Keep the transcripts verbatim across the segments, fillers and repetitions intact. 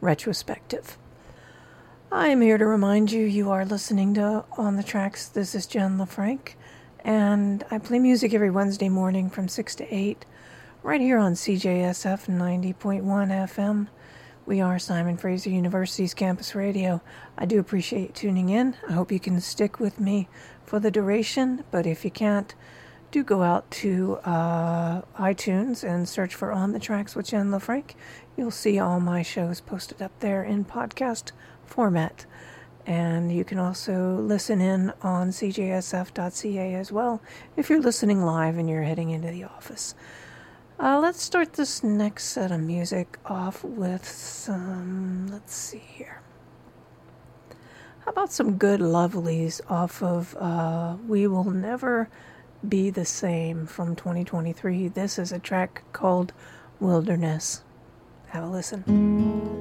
retrospective. I am here to remind you you are listening to On the Tracks. This is Jen LaFranc, and I play music every Wednesday morning from six to eight, right here on C J S F ninety point one F M. We are Simon Fraser University's campus radio. I do appreciate you tuning in. I hope you can stick with me for the duration, but if you can't, do go out to uh, iTunes and search for On the Tracks with Jen LaFranc. You'll see all my shows posted up there in podcast format. And you can also listen in on C J S F dot C A as well if you're listening live and you're heading into the office. Uh, let's start this next set of music off with some, let's see here. How about some good lovelies off of uh, We Will Never Be the Same from twenty twenty-three. This is a track called Wilderness. Have a listen.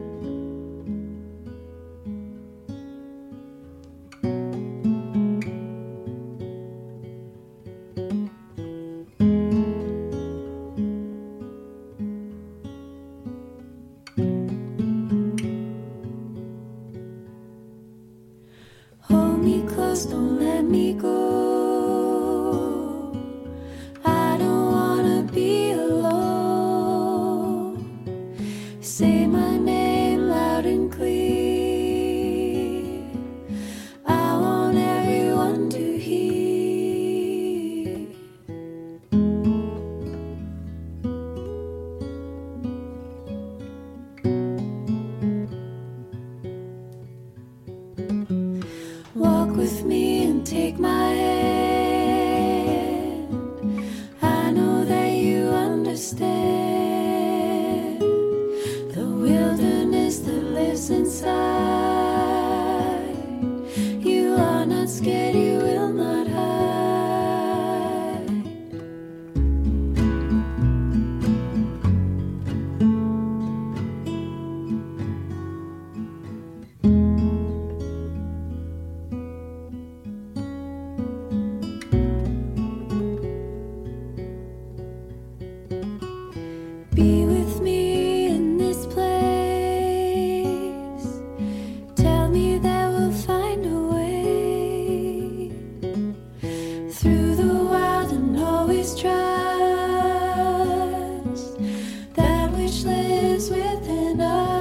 Don't let me go. I don't wanna be alone. Say my name loud and clear. I want everyone to hear. Walk with me and take my hand. I know that you understand the wilderness that lives inside. You are not scared, you will not hide. Be with me in this place. Tell me that we'll find a way through the wild and always trust that which lives within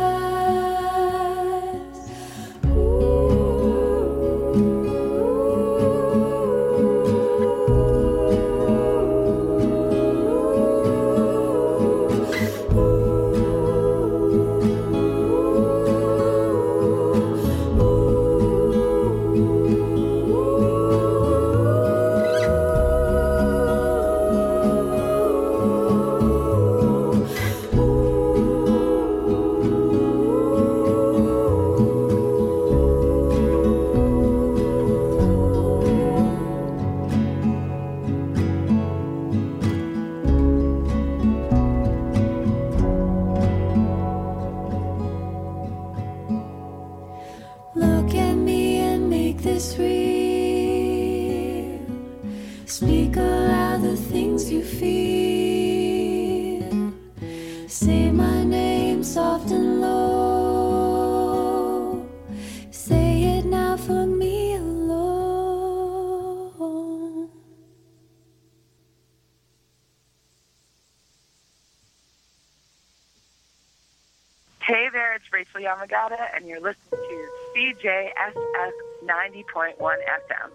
us. Look at me and make this real. Speak aloud the things you feel. Say my name soft and low. Say it now for me alone. Hey there, it's Rachel Yamagata, and you're listening to C J S F ninety point one F M.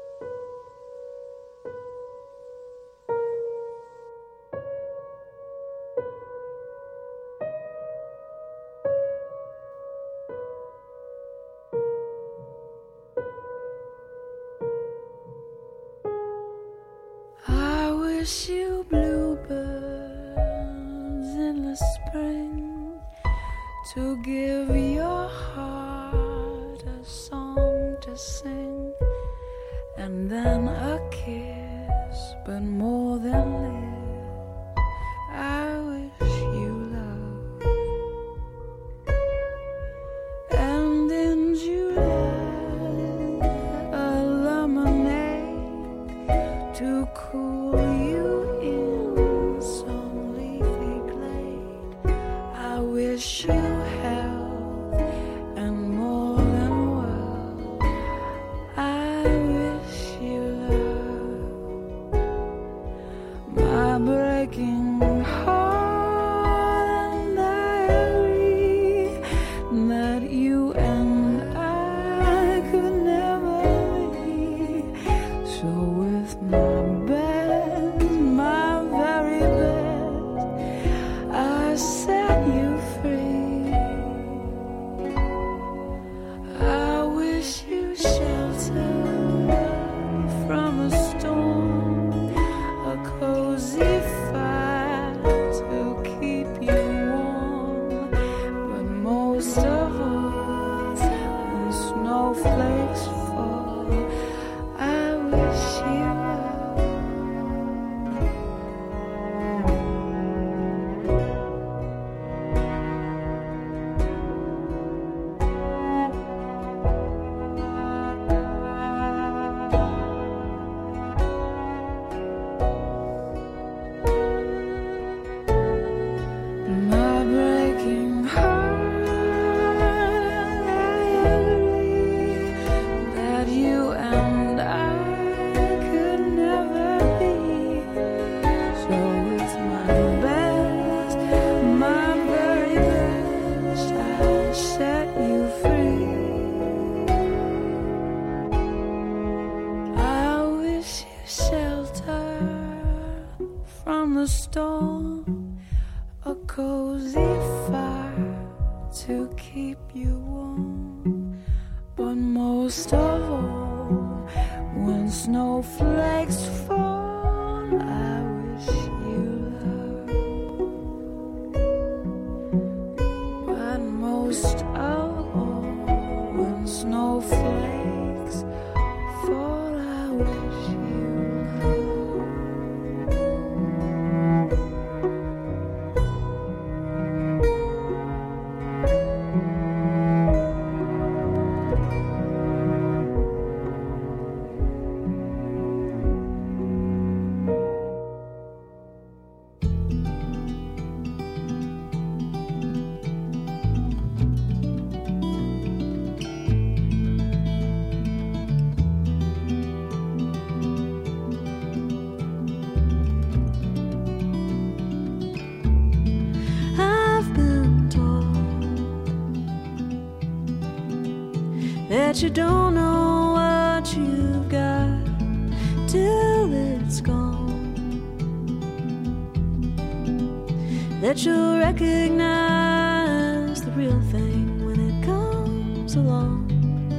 I wish you bluebirds in the spring to give your heart a song to sing, and then a kiss, but more than lips, I wish you love. And in July, a lemonade to cool you in some leafy glade. I wish you held most of all, when snowflakes fall, I wish you that you don't know what you've got till it's gone, that you'll recognize the real thing when it comes along,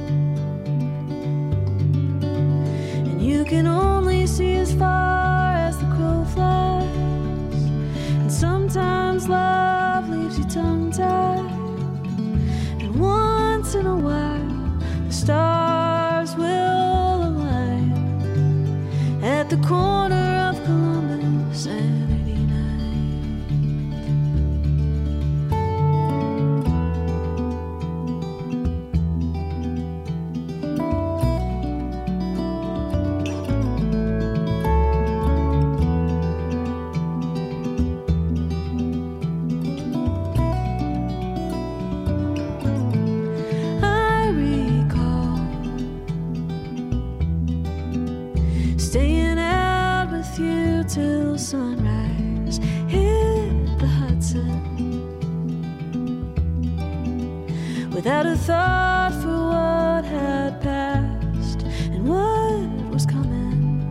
and you can only see as far as the crow flies, and sometimes love leaves you tongue-tied, and once in a while the stars will align at the corner of Columbus and eighty-nine. I recall staying out with you till sunrise, hit the Hudson, without a thought for what had passed and what was coming.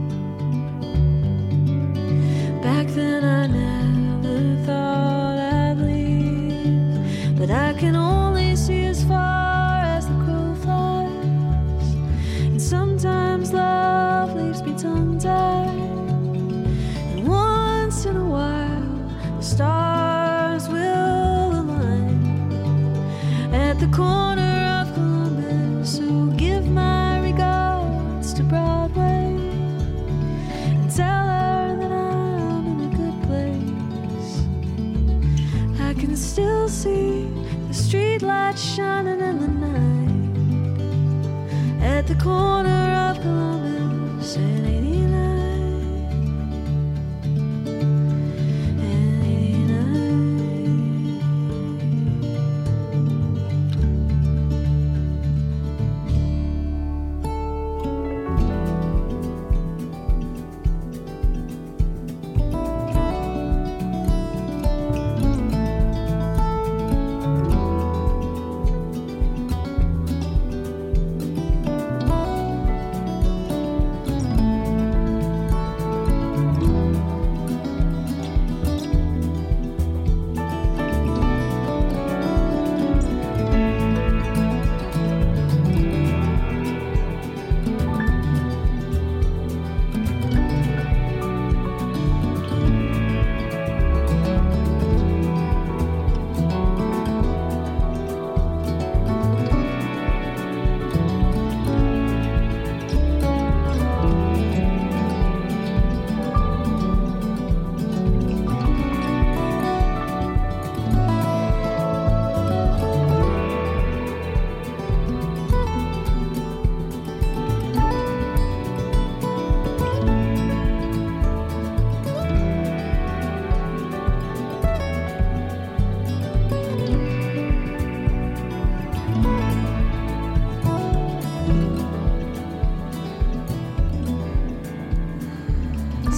Back then I never thought I'd leave, but I can only see as far as the crow flies, and sometimes love leaves me tongue-tied, and once in a while the stars will align at the corner of Columbus. So give my regards to Broadway and tell her that I'm in a good place. I can still see the streetlights shining in the night at the corner of Columbus and eighty-nine, and eighty-nine.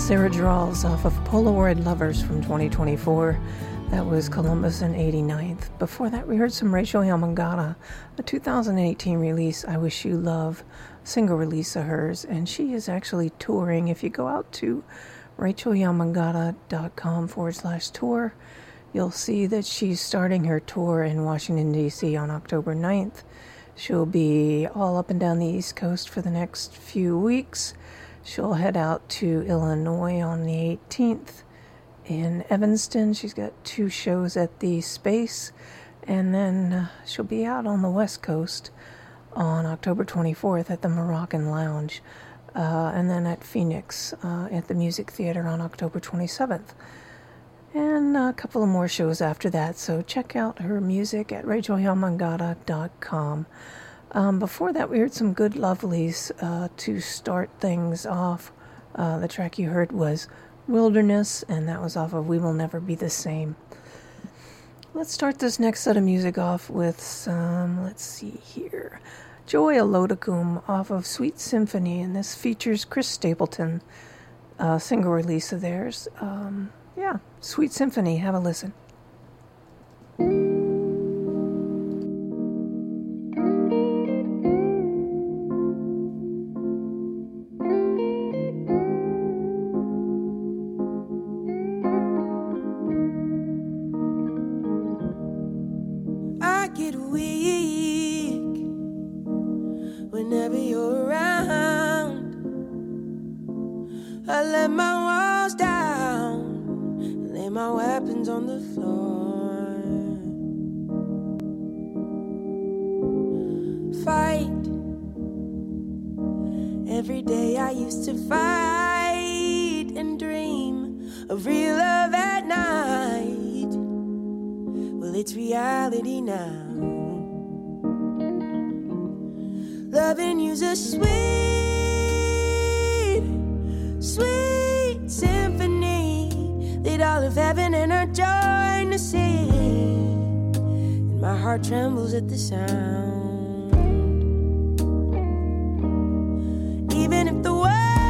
Sarah Draws off of Polaroid Lovers from twenty twenty-four. That was Columbus and eighty-ninth. Before that, we heard some Rachel Yamagata, a two thousand eighteen release, I Wish You Love, single release of hers, and she is actually touring. If you go out to rachelyamagata.com forward slash tour, you'll see that she's starting her tour in Washington, D C on October ninth. She'll be all up and down the East Coast for the next few weeks. She'll head out to Illinois on the eighteenth. In Evanston, she's got two shows at the Space, and then uh, she'll be out on the West Coast on October twenty-fourth at the Moroccan Lounge, uh, and then at Phoenix uh, at the Music Theater on October twenty-seventh. And a couple of more shows after that, so check out her music at rachel yamagata dot com. Um, before that, we heard some Good Lovelies uh, to start things off. Uh, the track you heard was Wilderness, and that was off of We Will Never Be the Same. Let's start this next set of music off with some, let's see here, Joy Elodicum off of Sweet Symphony, and this features Chris Stapleton, a single release of theirs. Um, yeah, Sweet Symphony, have a listen. Trembles at the sound. Even if the world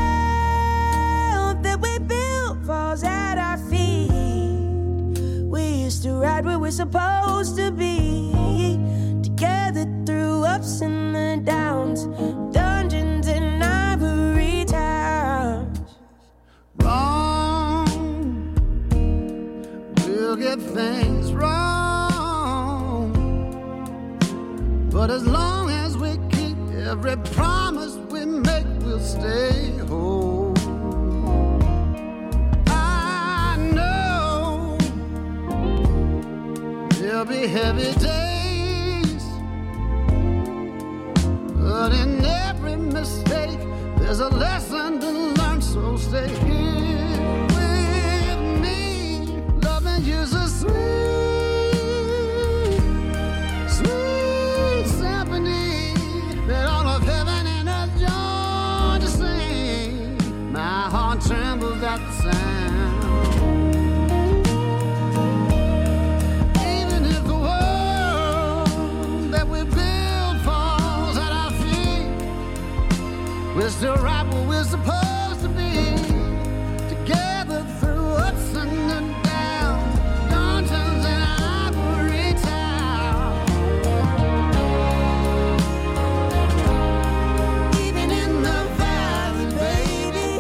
that we built falls at our feet, we used to ride where we're supposed to be, together through ups and the downs, dungeons and ivory towers. Wrong, we'll get things wrong. But as long as we keep every promise we make, we'll stay whole. I know there'll be heavy days, but in every mistake there's a lesson to learn, so stay here with me. Loving you's a sweet trembles at the sound. Even if the world that we build falls at our feet, we're still right where we're supposed to be, together through ups and downs, dungeons and ivory towers. Even in the valley, baby,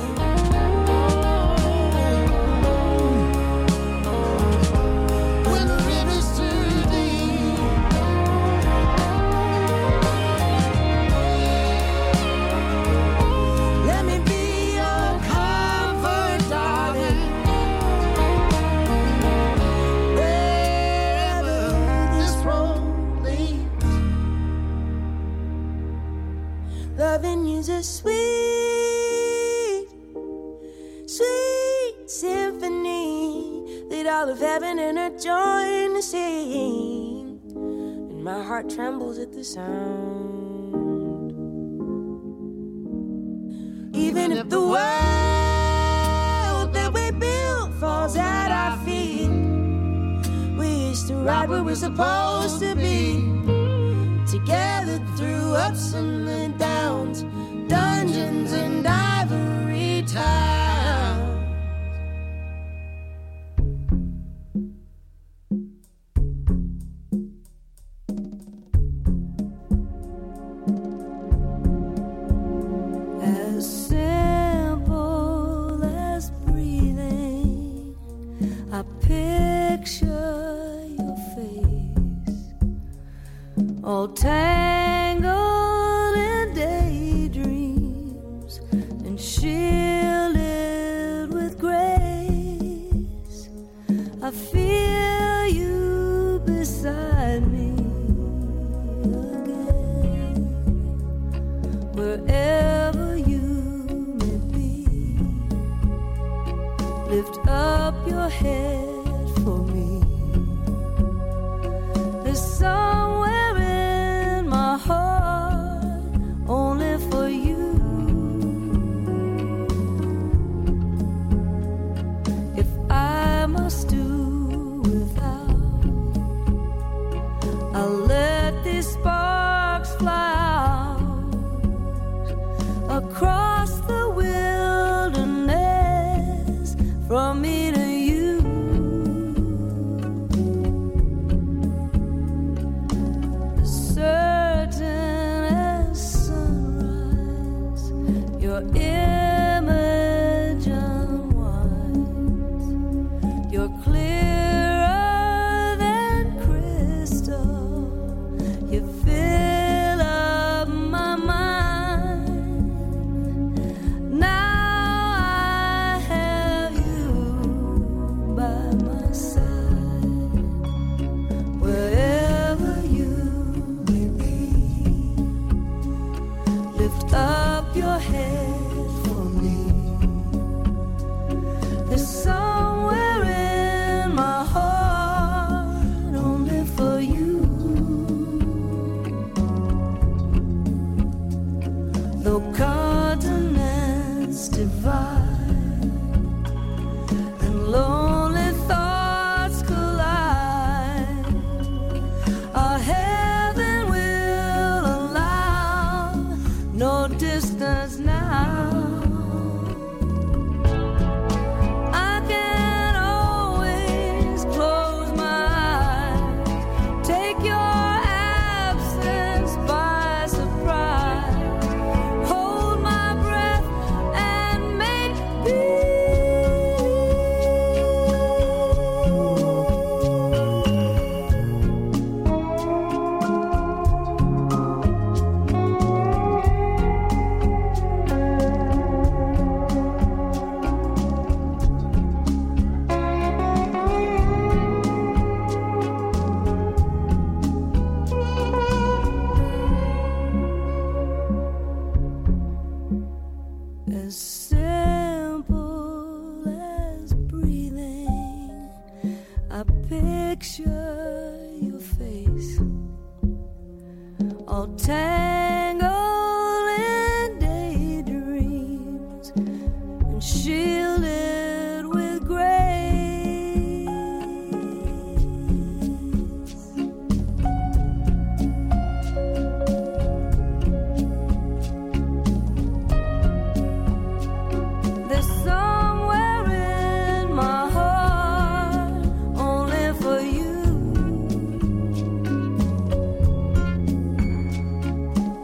loving you's a sweet, sweet symphony that all of heaven and earth join to sing, and my heart trembles at the sound. Even if the world that we built falls at our feet, we used to ride where we're supposed to be, together through ups and the downs, dungeons and ivory towers. all tangled in daydreams and shielded with grace. I feel you beside me again, wherever you may be. Lift up your head for me. There's somewhere in my heart only for you. If I must do without, I'll let these sparks fly out across the wilderness from me to you. Certain as sunrise, your image unwinds. You're clearer than crystal. You fill up my mind. Now I have you by my side, wherever you may be. Lift up your head for me. There's somewhere in my heart only for you. Though continents divide and lonely thoughts collide, our heaven will allow no distance now. I can always close my eyes, take your absence by surprise, hold my breath and make as simple as breathing. I picture your face, all tangled in daydreams and shielded with grace. There's somewhere in my heart only for you.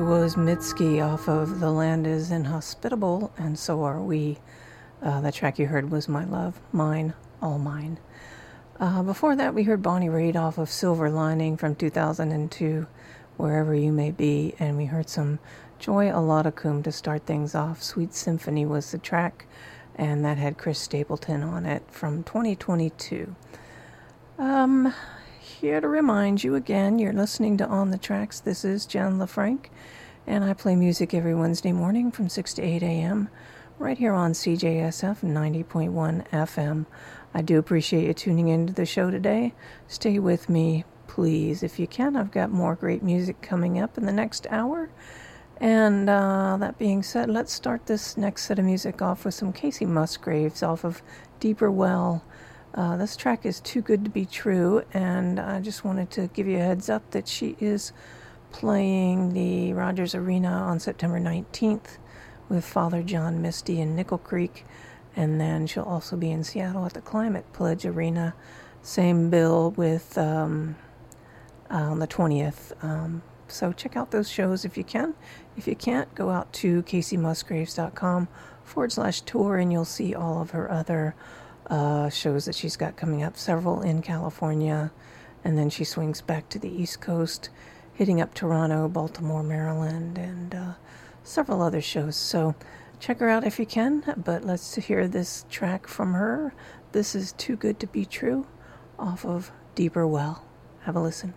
was Mitski off of The Land is Inhospitable, and So Are We. Uh, the track you heard was My Love, Mine, All Mine. Uh, before that, we heard Bonnie Raitt off of Silver Lining from two thousand two, Wherever You May Be, and we heard some Joy Oladakum to start things off. Sweet Symphony was the track, and that had Chris Stapleton on it from twenty twenty-two. Um... Here to remind you again, you're listening to On the Tracks. This is Jen LaFranc, and I play music every Wednesday morning from six to eight a.m. right here on C J S F ninety point one F M. I do appreciate you tuning into the show today. Stay with me, please, if you can. I've got more great music coming up in the next hour. And uh, that being said, let's start this next set of music off with some Casey Musgraves off of Deeper Well. Uh, this track is Too Good to Be True, and I just wanted to give you a heads up that she is playing the Rogers Arena on September nineteenth with Father John Misty in Nickel Creek, and then she'll also be in Seattle at the Climate Pledge Arena, same bill with um, on the twentieth. Um, so check out those shows if you can. If you can't, go out to caseymusgraves.com forward slash tour, and you'll see all of her other Uh, shows that she's got coming up, several in California, and then she swings back to the East Coast, hitting up Toronto, Baltimore, Maryland, and uh, several other shows. So check her out if you can, but let's hear this track from her. This is Too Good to Be True off of Deeper Well. Have a listen.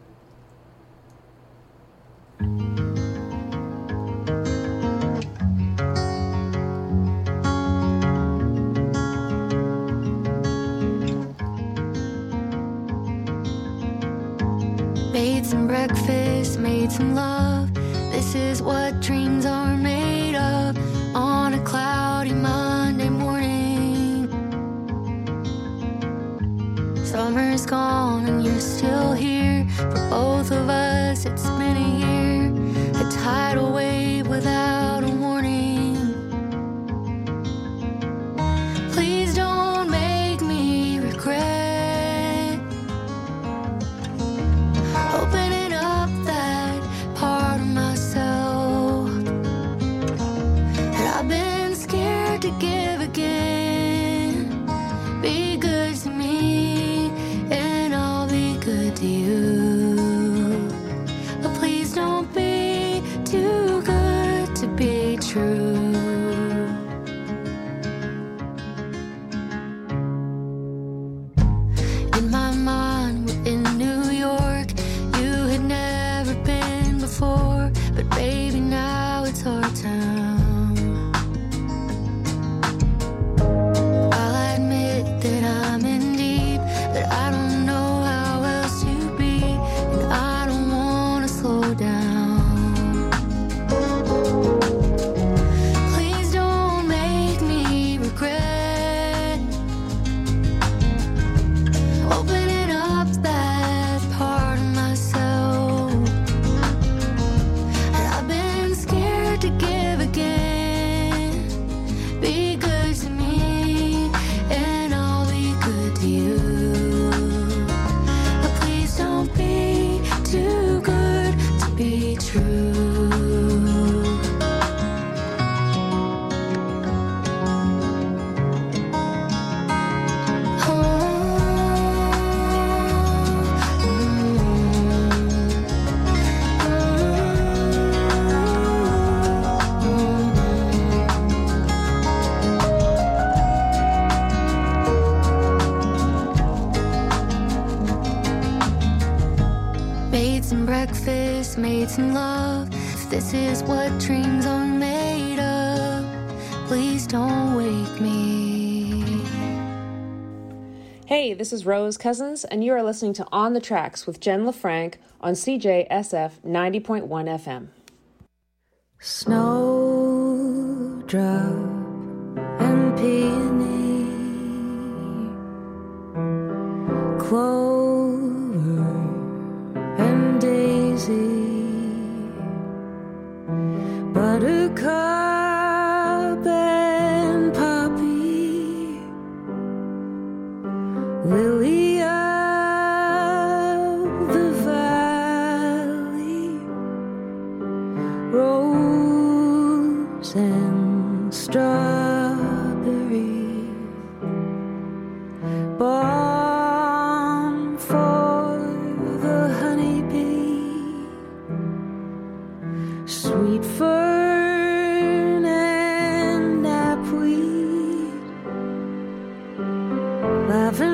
Made some breakfast, made some love. This is what dreams are made of. On a cloudy Monday morning, summer's gone and you're still here. For both of us it's been a year, a tidal wave without a warning. Please don't make me regret opening up that part of myself that I've been scared to give again. Be good to me and I'll be good to you, but please don't be too good to be true. In my mind, we're in New York. You had never been before, but baby, now it's our town. I'll admit that I'm in deep, but I don't know how else to be, and I don't wanna slow down. Please don't make me regret opening up that part of myself that I've been scared to give again. Be good to me and I'll be good to you, but please don't be too good to be true. Made some breakfast, made some love. If this is what dreams are made of, please don't wake me. Hey, this is Rose Cousins, and you are listening to On the Tracks with Jen LaFranc on C J S F ninety point one F M. Snowdrop and peony, clover and daisy, buttercup and poppy, lily of the valley, balm for the honeybee, sweet fern and knapweed, lavender